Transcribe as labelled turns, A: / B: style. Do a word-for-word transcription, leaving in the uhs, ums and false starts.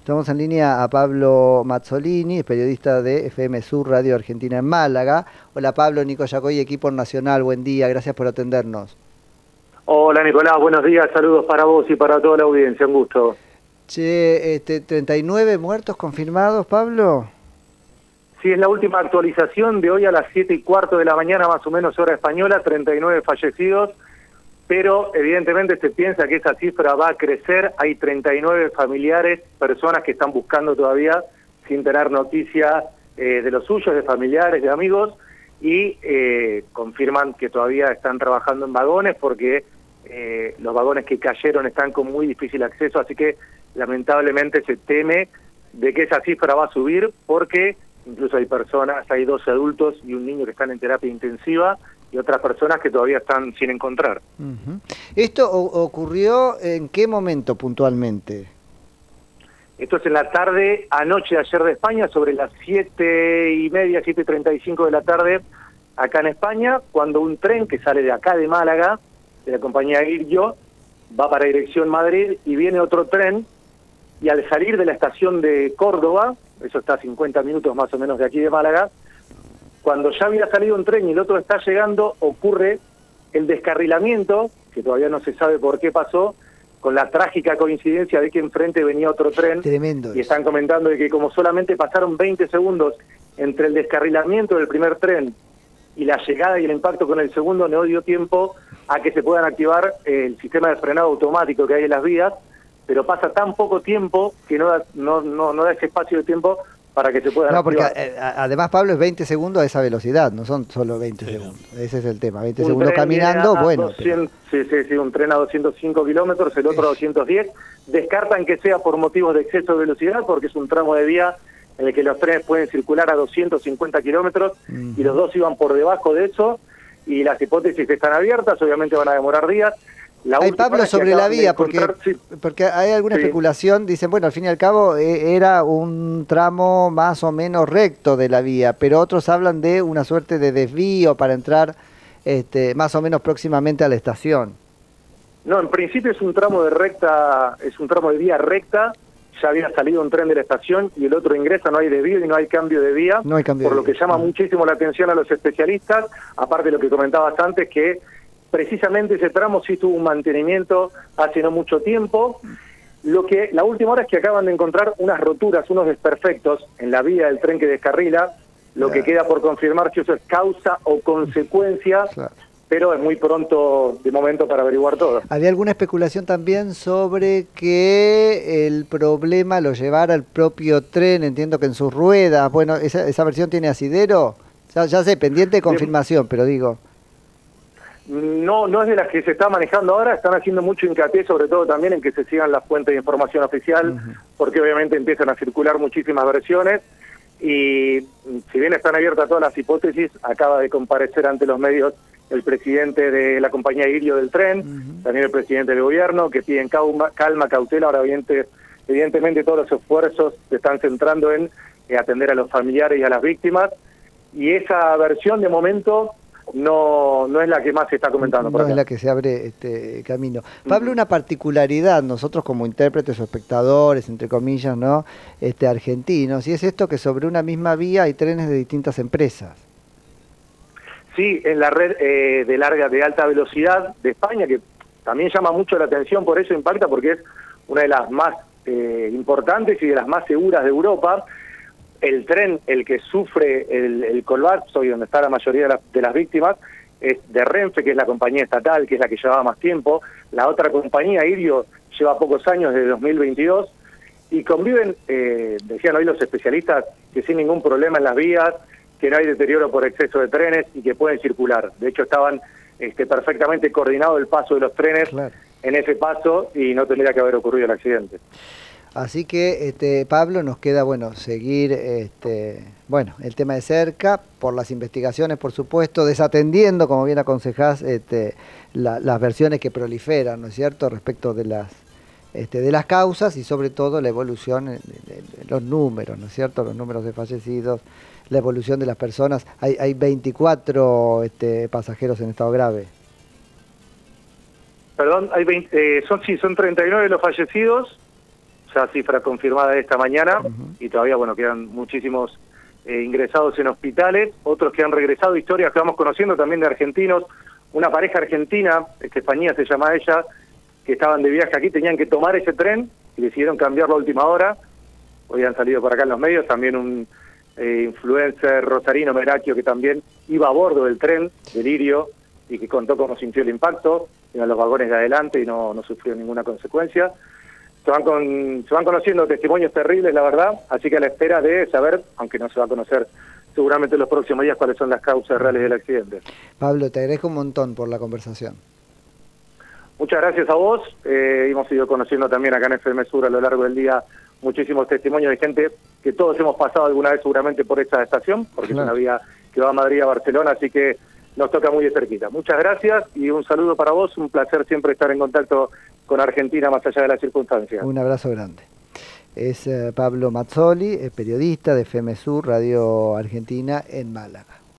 A: Estamos en línea a Pablo Mazzolini, periodista de F M Sur Radio Argentina en Málaga. Hola Pablo, Nico Yacoy, equipo nacional, buen día, gracias por atendernos.
B: Hola Nicolás, buenos días, saludos para vos y para toda la audiencia, un gusto.
A: Che, este, ¿treinta y nueve muertos confirmados, Pablo?
B: Sí, es la última actualización de hoy a las siete y cuarto de la mañana, más o menos hora española, treinta y nueve fallecidos, pero evidentemente se piensa que esa cifra va a crecer. Hay treinta y nueve familiares, personas que están buscando todavía sin tener noticia eh, de los suyos, de familiares, de amigos, y eh, confirman que todavía están trabajando en vagones porque eh, los vagones que cayeron están con muy difícil acceso, así que lamentablemente se teme de que esa cifra va a subir porque incluso hay personas, hay dos adultos y un niño que están en terapia intensiva y otras personas que todavía están sin encontrar.
A: Uh-huh. ¿Esto o- ocurrió en qué momento puntualmente?
B: Esto es en la tarde, anoche de ayer de España, sobre las siete y media, siete y treinta y cinco de la tarde, acá en España, cuando un tren que sale de acá de Málaga, de la compañía Irio, va para dirección Madrid y viene otro tren, y al salir de la estación de Córdoba, eso está a cincuenta minutos más o menos de aquí de Málaga, cuando ya había salido un tren y el otro está llegando, ocurre el descarrilamiento, que todavía no se sabe por qué pasó, con la trágica coincidencia de que enfrente venía otro tren.
A: Tremendo.
B: Y están comentando de que como solamente pasaron veinte segundos entre el descarrilamiento del primer tren y la llegada y el impacto con el segundo, no dio tiempo a que se puedan activar el sistema de frenado automático que hay en las vías, pero pasa tan poco tiempo que no da, no, no, no da ese espacio de tiempo para que se puedan
A: No, porque
B: activar.
A: eh, además, Pablo, es veinte segundos a esa velocidad, no son solo veinte
C: Sí,
A: segundos. Ese es el tema, veinte
B: Un
A: segundos
B: tren
A: caminando,
B: viene a
A: bueno.
B: doscientos, sí, sí, sí, un tren a doscientos cinco kilómetros, el otro a doscientos diez. Descartan que sea por motivos de exceso de velocidad, porque es un tramo de vía en el que los trenes pueden circular a doscientos cincuenta kilómetros
A: Uh-huh.
B: y los dos iban por debajo de eso, y las hipótesis están abiertas, obviamente van a demorar días. La
A: Hay
B: última
A: Pablo
B: es que
A: sobre la
B: acaban de
A: vía, porque,
B: encontrar- sí,
A: porque hay alguna
B: Sí.
A: especulación, dicen, bueno, al fin y al cabo eh, era un tramo más o menos recto de la vía, pero otros hablan de una suerte de desvío para entrar este, más o menos próximamente a la estación.
B: No, en principio es un tramo de recta, es un tramo de vía recta. Ya había salido un tren de la estación y el otro ingresa, no hay desvío y no hay cambio de vía,
A: No hay cambio
B: por
A: de
B: lo que
A: vía.
B: llama muchísimo la atención a los especialistas, aparte de lo que comentabas antes, que precisamente ese tramo sí tuvo un mantenimiento hace no mucho tiempo. Lo que la última hora es que acaban de encontrar unas roturas, unos desperfectos en la vía del tren que descarrila, lo
A: Claro.
B: que queda por confirmar si eso es causa o consecuencia,
A: Claro.
B: pero es muy pronto de momento para averiguar todo.
A: Había alguna especulación también sobre que el problema lo llevara el propio tren, entiendo que en sus ruedas. Bueno, ¿esa, esa versión tiene asidero? Ya, ya sé, pendiente de confirmación, pero digo...
B: No, no es de las que se está manejando ahora, están haciendo mucho hincapié, sobre todo también en que se sigan las fuentes de información oficial,
A: Uh-huh.
B: porque obviamente empiezan a circular muchísimas versiones, y si bien están abiertas todas las hipótesis, acaba de comparecer ante los medios el presidente de la compañía Irio del tren,
A: Uh-huh.
B: también el presidente del gobierno, que piden calma, calma cautela. Ahora evidente, evidentemente todos los esfuerzos se están centrando en eh, atender a los familiares y a las víctimas, y esa versión de momento no no es la que más se está comentando por
A: No
B: acá.
A: es la que se abre este camino. Pablo, una particularidad, nosotros como intérpretes o espectadores, entre comillas, ¿no? Este, argentinos, y es esto que sobre una misma vía hay trenes de distintas empresas.
B: Sí, en la red eh, de larga, de alta velocidad de España, que también llama mucho la atención, por eso impacta, porque es una de las más eh, importantes y de las más seguras de Europa. El tren, el que sufre el, el colapso y donde está la mayoría de, la, de las víctimas, es de Renfe, que es la compañía estatal, que es la que llevaba más tiempo. La otra compañía, Irio, lleva pocos años, desde dos mil veintidós, y conviven, eh, decían hoy los especialistas, que sin ningún problema en las vías, que no hay deterioro por exceso de trenes y que pueden circular. De hecho, estaban este, perfectamente coordinado el paso de los trenes
A: Claro.
B: en ese paso y no tendría que haber ocurrido el accidente.
A: Así que, este, Pablo, nos queda, bueno, seguir, este, bueno, el tema de cerca, por las investigaciones, por supuesto, desatendiendo, como bien aconsejás, este, la, las versiones que proliferan, ¿no es cierto?, respecto de las, este, de las causas y sobre todo la evolución de, de, de los números, ¿no es cierto?, los números de fallecidos, la evolución de las personas. Hay, hay veinticuatro este, pasajeros en estado grave.
B: Perdón, hay veinte, eh, son sí, son treinta y nueve los fallecidos. esa cifra confirmada de esta mañana,
A: Uh-huh.
B: y todavía, bueno, quedan muchísimos eh, ingresados en hospitales, otros que han regresado, historias que vamos conociendo también de argentinos, una pareja argentina, Estefanía se llama ella, que estaban de viaje aquí, tenían que tomar ese tren y decidieron cambiarlo a última hora. Hoy han salido por acá en los medios, también un eh, influencer rosarino, Merakio, que también iba a bordo del tren, Delirio, y que contó cómo sintió el impacto, en los vagones de adelante y no, no sufrió ninguna consecuencia. Se van, con, se van conociendo testimonios terribles, la verdad, así que a la espera de saber, aunque no se va a conocer seguramente en los próximos días, cuáles son las causas reales del accidente.
A: Pablo, te agradezco un montón por la conversación.
B: Muchas gracias a vos. Eh, hemos ido conociendo también acá en F M Sur a lo largo del día muchísimos testimonios de gente que todos hemos pasado alguna vez seguramente por esta estación, porque claro, es una vía que va a Madrid a Barcelona, así que nos toca muy de cerquita. Muchas gracias y un saludo para vos. Un placer siempre estar en contacto con Argentina más allá de las circunstancias.
A: Un abrazo grande. Es eh, Pablo Mazzoli, es periodista de F M Sur, Radio Argentina en Málaga.